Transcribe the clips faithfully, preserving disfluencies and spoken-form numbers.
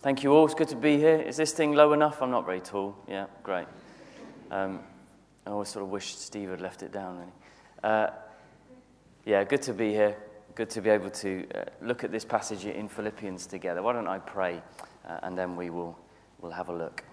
Thank you all. It's good to be here. Is this thing low enough? I'm not very tall. Yeah, great. Um, I always sort of wish Steve had left it down, really. Uh, yeah, good to be here. Good to be able to uh, look at this passage in Philippians together. Why don't I pray, uh, and then we will we'll have a look.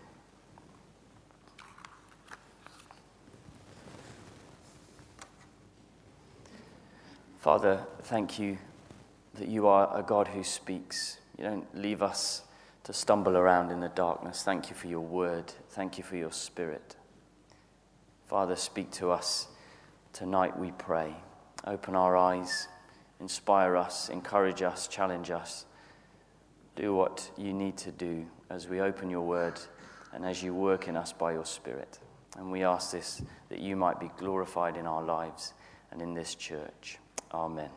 Father, thank you that you are a God who speaks. You don't leave us to stumble around in the darkness. Thank you for your word. Thank you for your spirit. Father, speak to us tonight, we pray. Open our eyes, inspire us, encourage us, challenge us. Do what you need to do as we open your word and as you work in us by your spirit. And we ask this, that you might be glorified in our lives and in this church. Amen.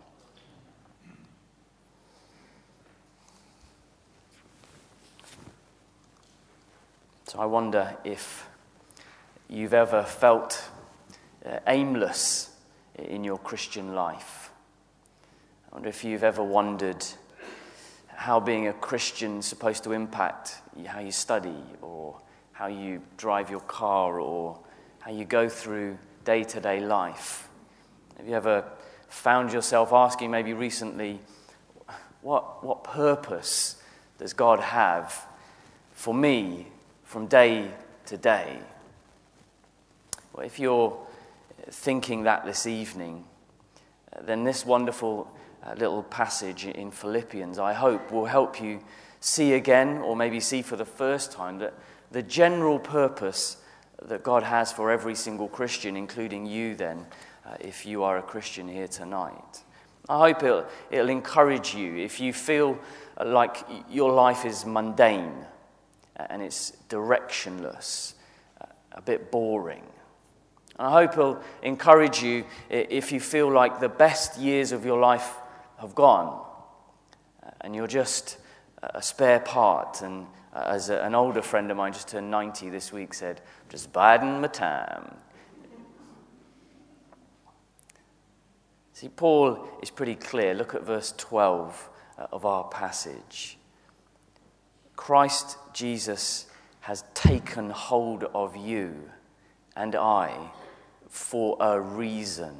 So I wonder if you've ever felt uh, aimless in your Christian life. I wonder if you've ever wondered how being a Christian is supposed to impact how you study, or how you drive your car, or how you go through day-to-day life. Have you ever found yourself asking, maybe recently, what, what purpose does God have for me from day to day? Well, if you're thinking that this evening, then this wonderful uh, little passage in Philippians, I hope, will help you see again, or maybe see for the first time, that the general purpose that God has for every single Christian, including you then, uh, if you are a Christian here tonight. I hope it'll, it'll encourage you if you feel like your life is mundane and it's directionless, a bit boring. And I hope it'll encourage you if you feel like the best years of your life have gone and you're just a spare part. And as an older friend of mine, just turned ninety this week, said, just biding my time. See, Paul is pretty clear. Look at verse twelve of our passage. Christ Jesus has taken hold of you and I for a reason.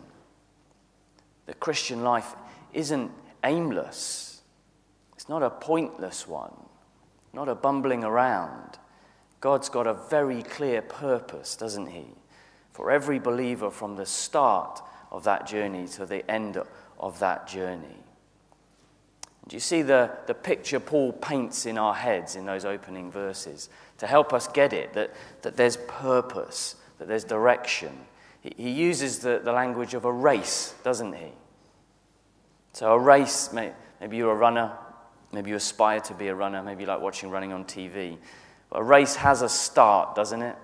The Christian life isn't aimless. It's not a pointless one, not a bumbling around. God's got a very clear purpose, doesn't he? For every believer from the start of that journey to the end of that journey. Do you see the, the picture Paul paints in our heads in those opening verses to help us get it, that, that there's purpose, that there's direction? He, he uses the, the language of a race, doesn't he? So a race, may, maybe you're a runner, maybe you aspire to be a runner, maybe you like watching running on T V. But a race has a start, doesn't it?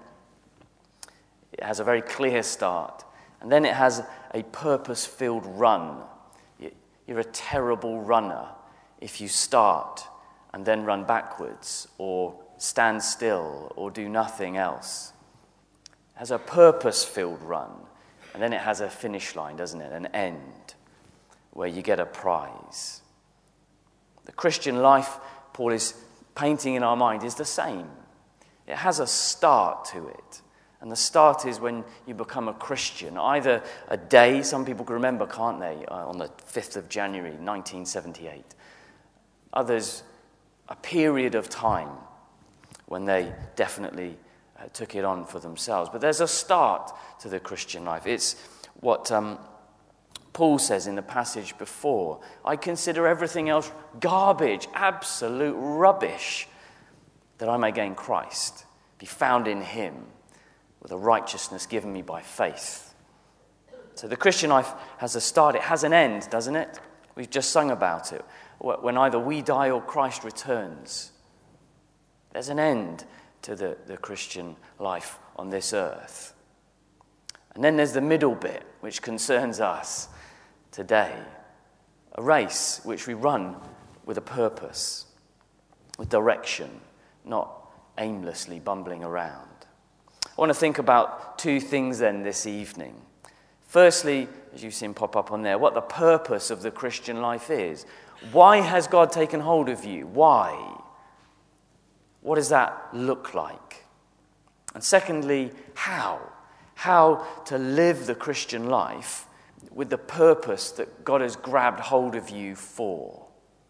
It has a very clear start. And then it has a purpose-filled run. You're a terrible runner if you start and then run backwards, or stand still, or do nothing else. It has a purpose-filled run, and then it has a finish line, doesn't it? An end, where you get a prize. The Christian life, Paul is painting in our mind, is the same. It has a start to it. And the start is when you become a Christian. Either a day, some people can remember, can't they, uh, on the fifth of January, nineteen seventy-eight. Others, a period of time when they definitely uh, took it on for themselves. But there's a start to the Christian life. It's what um, Paul says in the passage before. I consider everything else garbage, absolute rubbish, that I may gain Christ, be found in him, with a righteousness given me by faith. So the Christian life has a start. It has an end, doesn't it? We've just sung about it. When either we die or Christ returns, there's an end to the, the Christian life on this earth. And then there's the middle bit, which concerns us today. A race which we run with a purpose, with direction, not aimlessly bumbling around. I want to think about two things then this evening. Firstly, as you've seen pop up on there, what the purpose of the Christian life is. Why has God taken hold of you? Why? What does that look like? And secondly, how? How to live the Christian life with the purpose that God has grabbed hold of you for.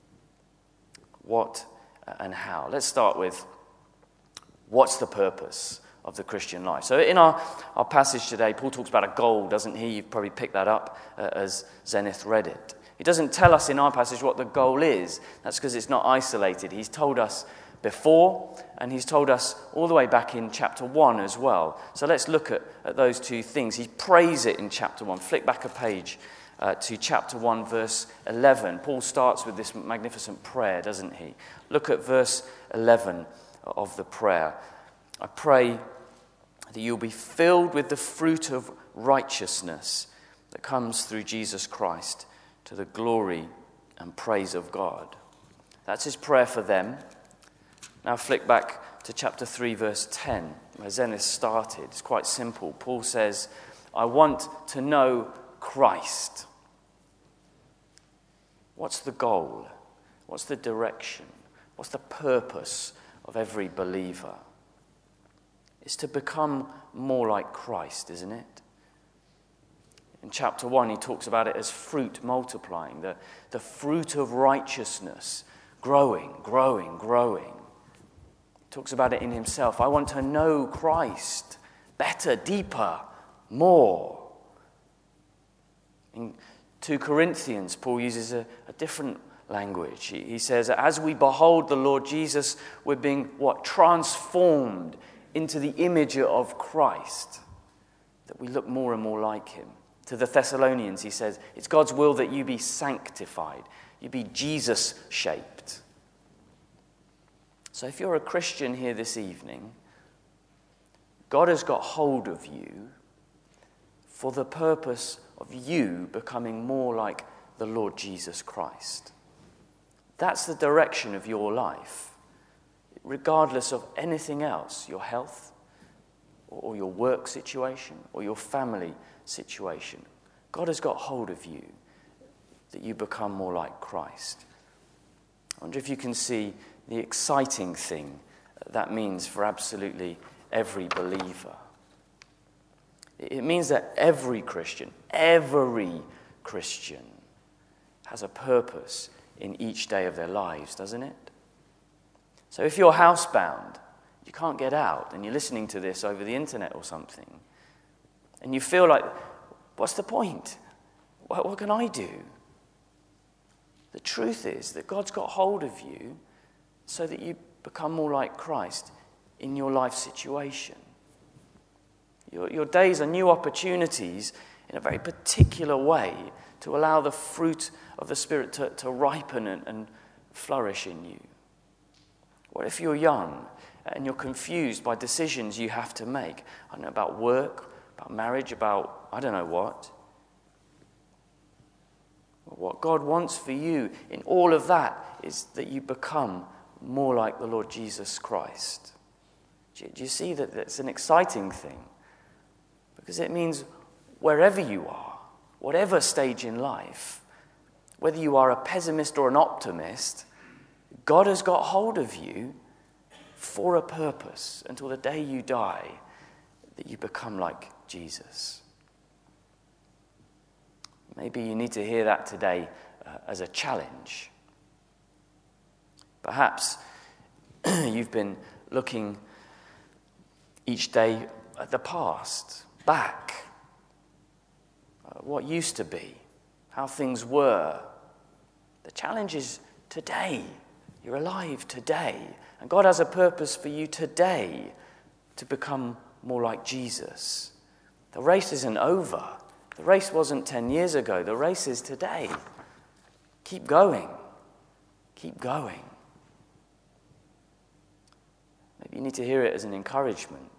What and how? Let's start with what's the purpose of the Christian life. So in our, our passage today, Paul talks about a goal, doesn't he? You've probably picked that up uh, as Zenith read it. He doesn't tell us in our passage what the goal is. That's because it's not isolated. He's told us before, and he's told us all the way back in chapter one as well. So let's look at, at those two things. He prays it in chapter one. Flick back a page uh, to chapter one, verse eleven. Paul starts with this magnificent prayer, doesn't he? Look at verse eleven of the prayer. I pray that you'll be filled with the fruit of righteousness that comes through Jesus Christ to the glory and praise of God. That's his prayer for them. Now flick back to chapter three, verse ten, where Zenith started. It's quite simple. Paul says, I want to know Christ. What's the goal? What's the direction? What's the purpose of every believer? It's to become more like Christ, isn't it? In chapter one, he talks about it as fruit multiplying, the, the fruit of righteousness, growing, growing, growing. He talks about it in himself. I want to know Christ better, deeper, more. In two Corinthians, Paul uses a, a different language. He, he says, as we behold the Lord Jesus, we're being, what, transformed into the image of Christ, that we look more and more like him. To the Thessalonians, he says, it's God's will that you be sanctified, you be Jesus-shaped. So if you're a Christian here this evening, God has got hold of you for the purpose of you becoming more like the Lord Jesus Christ. That's the direction of your life, regardless of anything else, your health, or your work situation, or your family situation. God has got hold of you that you become more like Christ. I wonder if you can see the exciting thing that means for absolutely every believer. It means that every Christian, every Christian has a purpose in each day of their lives, doesn't it? So if you're housebound, you can't get out, and you're listening to this over the internet or something, and you feel like, what's the point? What, what can I do? The truth is that God's got hold of you so that you become more like Christ in your life situation. Your, your days are new opportunities in a very particular way to allow the fruit of the Spirit to, to ripen and, and flourish in you. What if you're young and you're confused by decisions you have to make? I don't know, about work, about marriage, about I don't know what. What God wants for you in all of that is that you become more like the Lord Jesus Christ. Do you, do you see that it's an exciting thing? Because it means wherever you are, whatever stage in life, whether you are a pessimist or an optimist, God has got hold of you for a purpose until the day you die, that you become like Jesus. Maybe you need to hear that today uh, as a challenge. Perhaps you've been looking each day at the past, back, uh, what used to be, how things were. The challenge is today. You're alive today. And God has a purpose for you today to become more like Jesus. The race isn't over. The race wasn't ten years ago. The race is today. Keep going. Keep going. Maybe you need to hear it as an encouragement.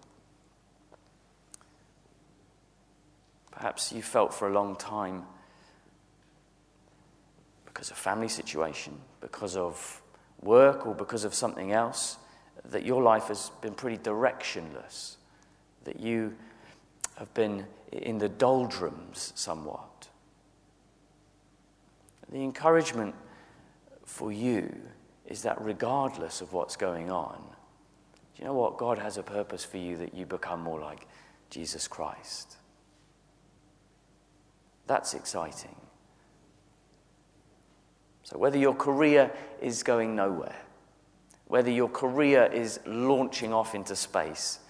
Perhaps you felt for a long time, because of family situation, because of work, or because of something else, that your life has been pretty directionless, that you have been in the doldrums somewhat. The encouragement for you is that regardless of what's going on, Do you know what? God has a purpose for you that you become more like Jesus Christ. That's exciting. So whether your career is going nowhere, whether your career is launching off into space,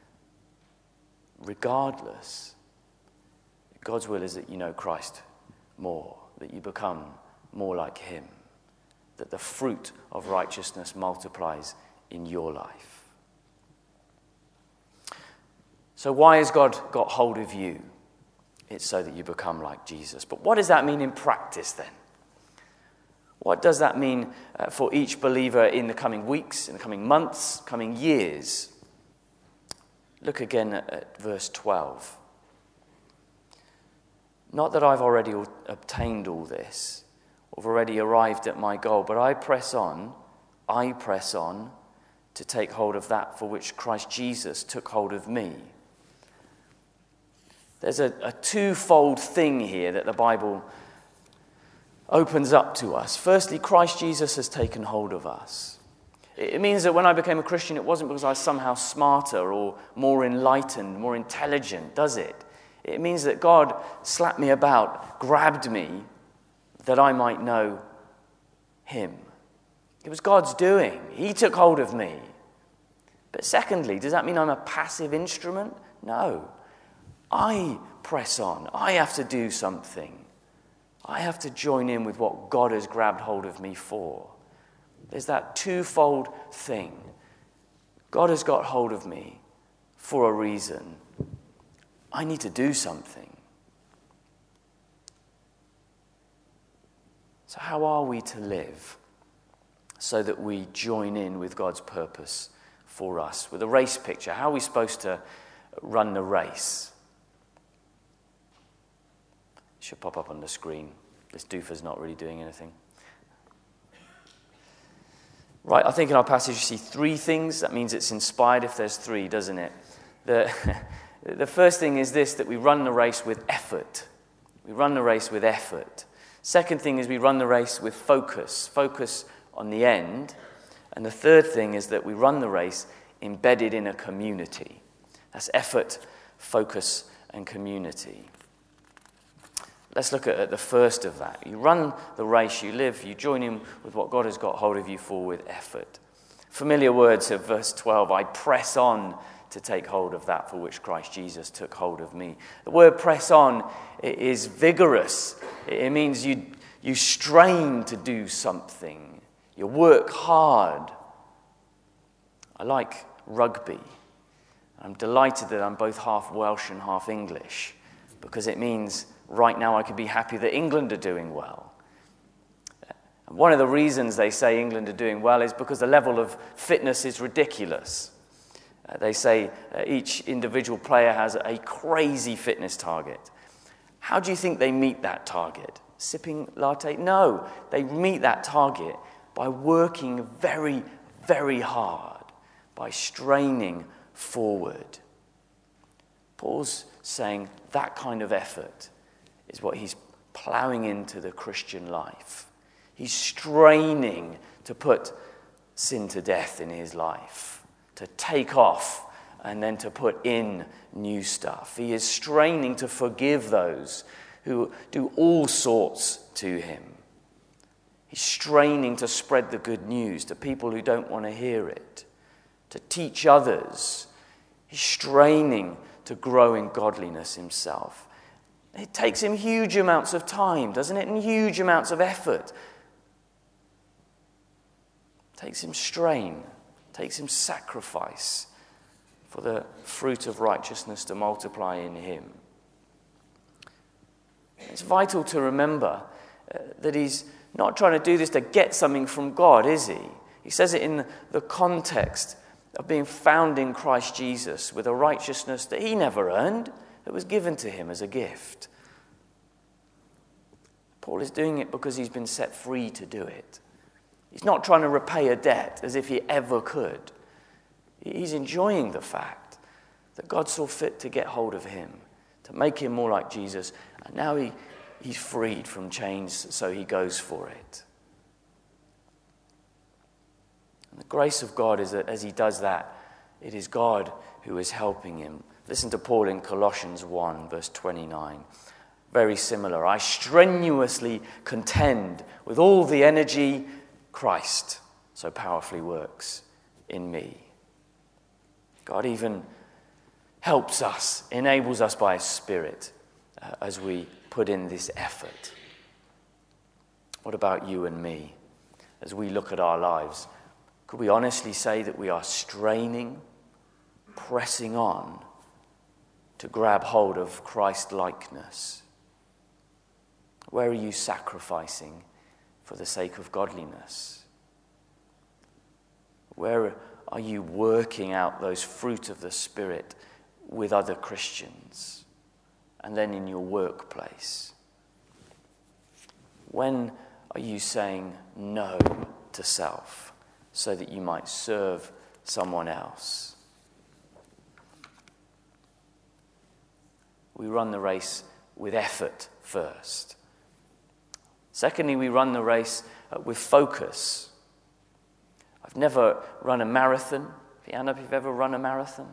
regardless, God's will is that you know Christ more, that you become more like him, that the fruit of righteousness multiplies in your life. So why has God got hold of you? It's so that you become like Jesus. But what does that mean in practice then? What does that mean uh, for each believer in the coming weeks, in the coming months, coming years? Look again at, at verse twelve. Not that I've already obtained all this, or already arrived at my goal, but I press on, I press on to take hold of that for which Christ Jesus took hold of me. There's a, a twofold thing here that the Bible opens up to us. Firstly, Christ Jesus has taken hold of us. It means that when I became a Christian, it wasn't because I was somehow smarter or more enlightened, more intelligent, does it? It means that God slapped me about, grabbed me, that I might know him. It was God's doing. He took hold of me. But secondly, does that mean I'm a passive instrument? No. I press on. I have to do something. I have to join in with what God has grabbed hold of me for. There's that twofold thing. God has got hold of me for a reason. I need to do something. So how are we to live so that we join in with God's purpose for us? With a race picture, how are we supposed to run the race? It should pop up on the screen. This doofer's not really doing anything. Right, I think in our passage you see three things. That means it's inspired if there's three, doesn't it? The, the first thing is this, that we run the race with effort. We run the race with effort. Second thing is we run the race with focus. Focus on the end. And the third thing is that we run the race embedded in a community. That's effort, focus, and community. Let's look at the first of that. You run the race, you live, you join in with what God has got hold of you for with effort. Familiar words of verse twelve, I press on to take hold of that for which Christ Jesus took hold of me. The word press on is vigorous. It means you, you strain to do something. You work hard. I like rugby. I'm delighted that I'm both half Welsh and half English, because it means right now I could be happy that England are doing well. And one of the reasons they say England are doing well is because the level of fitness is ridiculous. Uh, they say uh, each individual player has a crazy fitness target. How do you think they meet that target? Sipping latte? No, they meet that target by working very, very hard, by straining forward. Paul's saying that kind of effort is what he's plowing into the Christian life. He's straining to put sin to death in his life, to take off and then to put in new stuff. He is straining to forgive those who do all sorts to him. He's straining to spread the good news to people who don't want to hear it, to teach others. He's straining to grow in godliness himself. It takes him huge amounts of time, doesn't it? And huge amounts of effort. It takes him strain, it takes him sacrifice for the fruit of righteousness to multiply in him. It's vital to remember uh, that he's not trying to do this to get something from God, is he? He says it in the context of being found in Christ Jesus with a righteousness that he never earned, that was given to him as a gift. Paul is doing it because he's been set free to do it. He's not trying to repay a debt as if he ever could. He's enjoying the fact that God saw fit to get hold of him, to make him more like Jesus, and now he, he's freed from chains, so he goes for it. And the grace of God is that as he does that, it is God who is helping him. Listen to Paul in Colossians one, verse twenty-nine. Very similar. I strenuously contend with all the energy Christ so powerfully works in me. God even helps us, enables us by his Spirit uh, as we put in this effort. What about you and me? As we look at our lives, could we honestly say that we are straining, pressing on to grab hold of Christ-likeness? Where are you sacrificing for the sake of godliness? Where are you working out those fruit of the Spirit with other Christians and then in your workplace? When are you saying no to self so that you might serve someone else? We run the race with effort first. Secondly, we run the race uh, with focus. I've never run a marathon. Have you, Anna, have you ever run a marathon?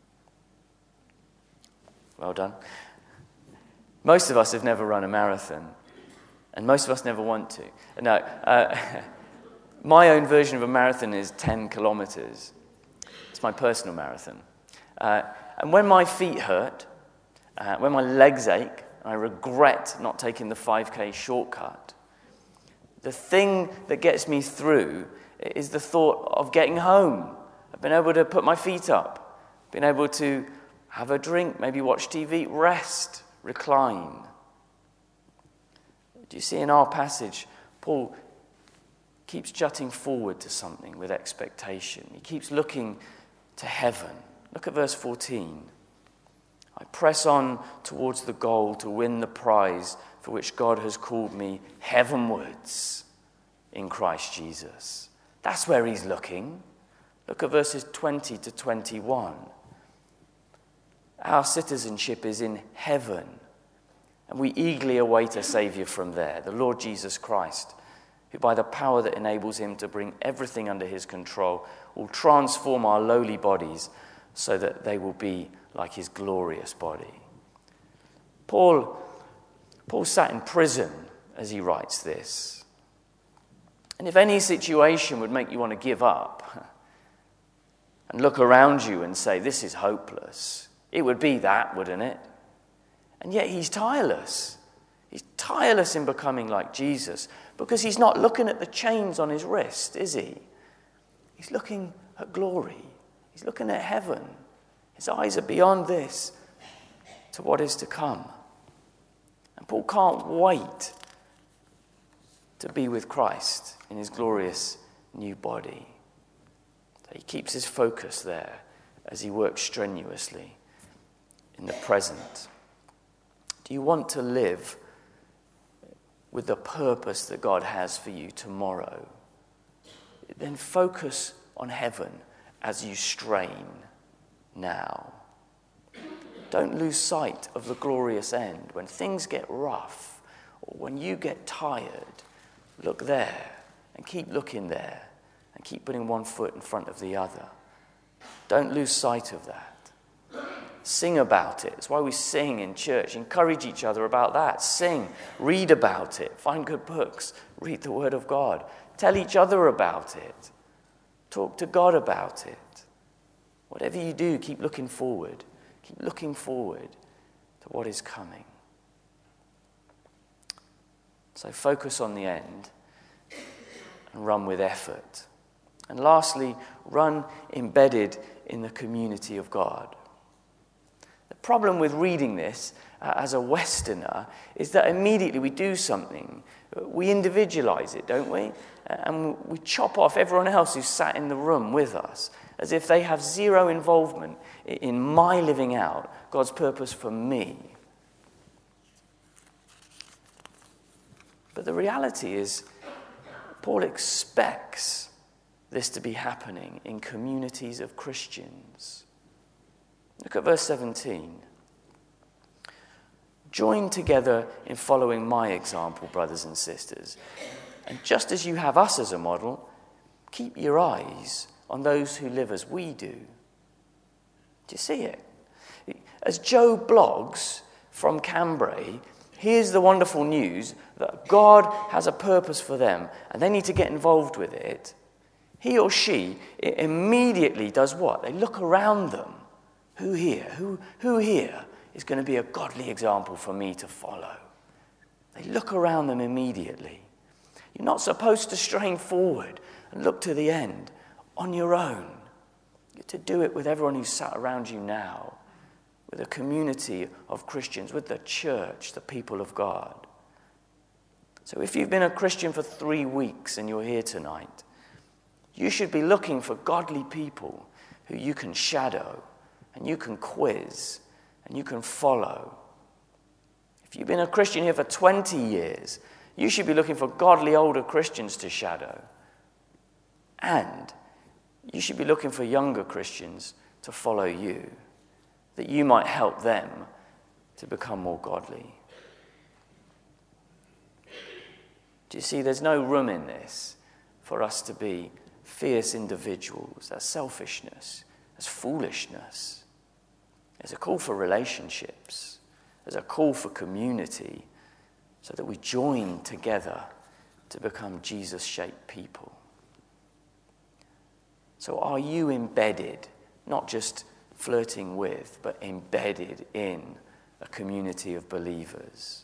Well done. Most of us have never run a marathon, and most of us never want to. No, uh, my own version of a marathon is ten kilometers. It's my personal marathon. Uh, and when my feet hurt, uh, when my legs ache, I regret not taking the five K shortcut, the thing that gets me through is the thought of getting home. I've been able to put my feet up, been able to have a drink, maybe watch T V, rest, recline. Do you see in our passage, Paul keeps jutting forward to something with expectation. He keeps looking to heaven. Look at verse fourteen. I press on towards the goal to win the prize for which God has called me heavenwards in Christ Jesus. That's where he's looking. Look at verses twenty to twenty-one. Our citizenship is in heaven, and we eagerly await a Savior from there, the Lord Jesus Christ, who by the power that enables him to bring everything under his control will transform our lowly bodies so that they will be like his glorious body. Paul, Paul sat in prison as he writes this. And if any situation would make you want to give up and look around you and say, this is hopeless, it would be that, wouldn't it? And yet he's tireless. He's tireless in becoming like Jesus because he's not looking at the chains on his wrist, is he? He's looking at glory. He's looking at heaven. His eyes are beyond this to what is to come. And Paul can't wait to be with Christ in his glorious new body. So he keeps his focus there as he works strenuously in the present. Do you want to live with the purpose that God has for you tomorrow? Then focus on heaven as you strain now. Don't lose sight of the glorious end. When things get rough or when you get tired, look there and keep looking there and keep putting one foot in front of the other. Don't lose sight of that. Sing about it. That's why we sing in church. Encourage each other about that. Sing. Read about it. Find good books. Read the Word of God. Tell each other about it. Talk to God about it. Whatever you do, keep looking forward. Keep looking forward to what is coming. So focus on the end and run with effort. And lastly, run embedded in the community of God. The problem with reading this uh, as a Westerner is that immediately we do something. We individualize it, don't we? And we chop off everyone else who's sat in the room with us as if they have zero involvement in my living out God's purpose for me. But the reality is, Paul expects this to be happening in communities of Christians. Look at verse seventeen. Join together in following my example, brothers and sisters. And just as you have us as a model, keep your eyes on those who live as we do. Do you see it? As Joe blogs from Cambrai, here's the wonderful news that God has a purpose for them and they need to get involved with it. He or she immediately does what? They look around them. Who here? Who, who here is going to be a godly example for me to follow? They look around them immediately. You're not supposed to strain forward and look to the end on your own. You're to do it with everyone who's sat around you now, with a community of Christians, with the church, the people of God. So if you've been a Christian for three weeks and you're here tonight, you should be looking for godly people who you can shadow and you can quiz and you can follow. If you've been a Christian here for twenty years, you should be looking for godly older Christians to shadow. And you should be looking for younger Christians to follow you, that you might help them to become more godly. Do you see, there's no room in this for us to be fierce individuals. That's selfishness. That's foolishness. There's a call for relationships. There's a call for community so that we join together to become Jesus-shaped people. So are you embedded, not just flirting with, but embedded in a community of believers?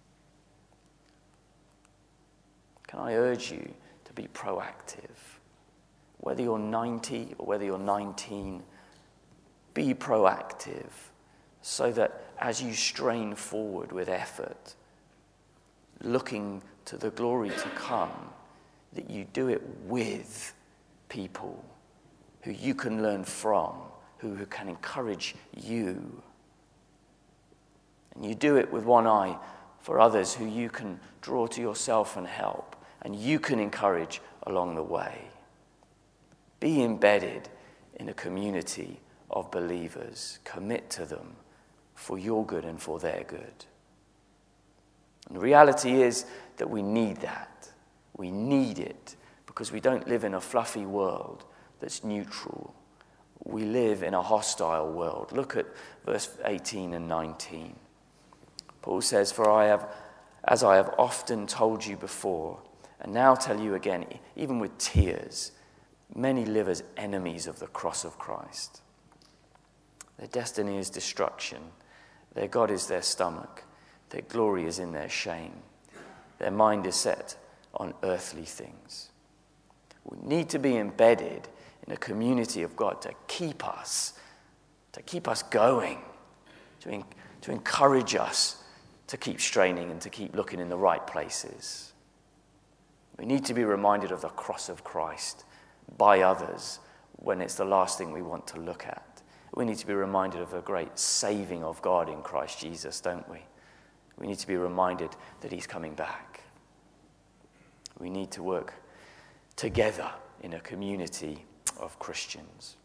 Can I urge you to be proactive? Whether you're ninety or whether you're nineteen, be proactive so that as you strain forward with effort, looking to the glory to come, that you do it with people who you can learn from, who, who can encourage you. And you do it with one eye for others who you can draw to yourself and help, and you can encourage along the way. Be embedded in a community of believers. Commit to them for your good and for their good. And the reality is that we need that. We need it because we don't live in a fluffy world that's neutral. We live in a hostile world. Look at verse eighteen and nineteen. Paul says, "For I have, as I have often told you before, and now tell you again, even with tears, many live as enemies of the cross of Christ. Their destiny is destruction. Their God is their stomach. Their glory is in their shame. Their mind is set on earthly things." We need to be embedded in a community of God to keep us, to keep us going, to, en- to encourage us to keep straining and to keep looking in the right places. We need to be reminded of the cross of Christ by others when it's the last thing we want to look at. We need to be reminded of the great saving of God in Christ Jesus, don't we? We need to be reminded that he's coming back. We need to work together in a community of Christians.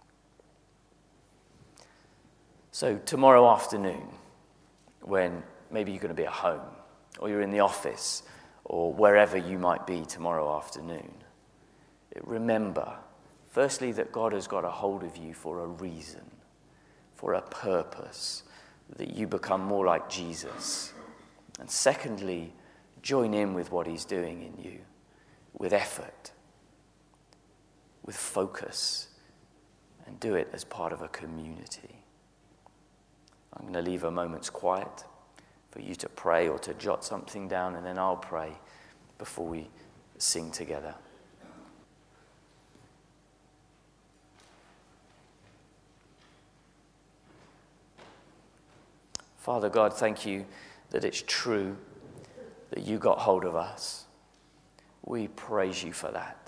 So tomorrow afternoon, when maybe you're going to be at home, or you're in the office, or wherever you might be tomorrow afternoon, remember, firstly, that God has got a hold of you for a reason, for a purpose, that you become more like Jesus. And secondly, join in with what he's doing in you, with effort, with focus, and do it as part of a community. I'm going to leave a moment's quiet for you to pray or to jot something down, and then I'll pray before we sing together. Father God, thank you that it's true that you got hold of us. We praise you for that.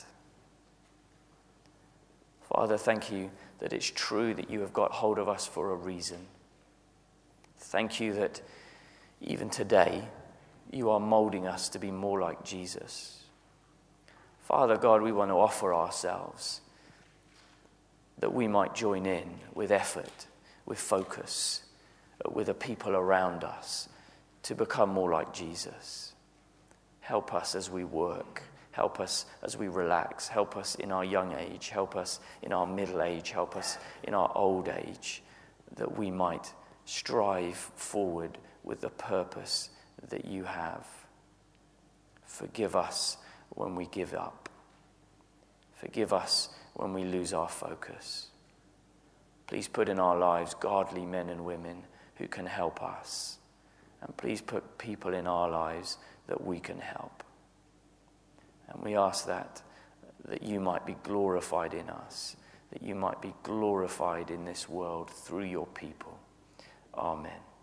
Father, thank you that it's true that you have got hold of us for a reason. Thank you that even today you are molding us to be more like Jesus. Father God, we want to offer ourselves that we might join in with effort, with focus, with the people around us to become more like Jesus. Help us as we work. Help us as we relax. Help us in our young age. Help us in our middle age. Help us in our old age, that we might strive forward with the purpose that you have. Forgive us when we give up. Forgive us when we lose our focus. Please put in our lives godly men and women who can help us. And please put people in our lives that we can help. And we ask that, that you might be glorified in us, that you might be glorified in this world through your people. Amen.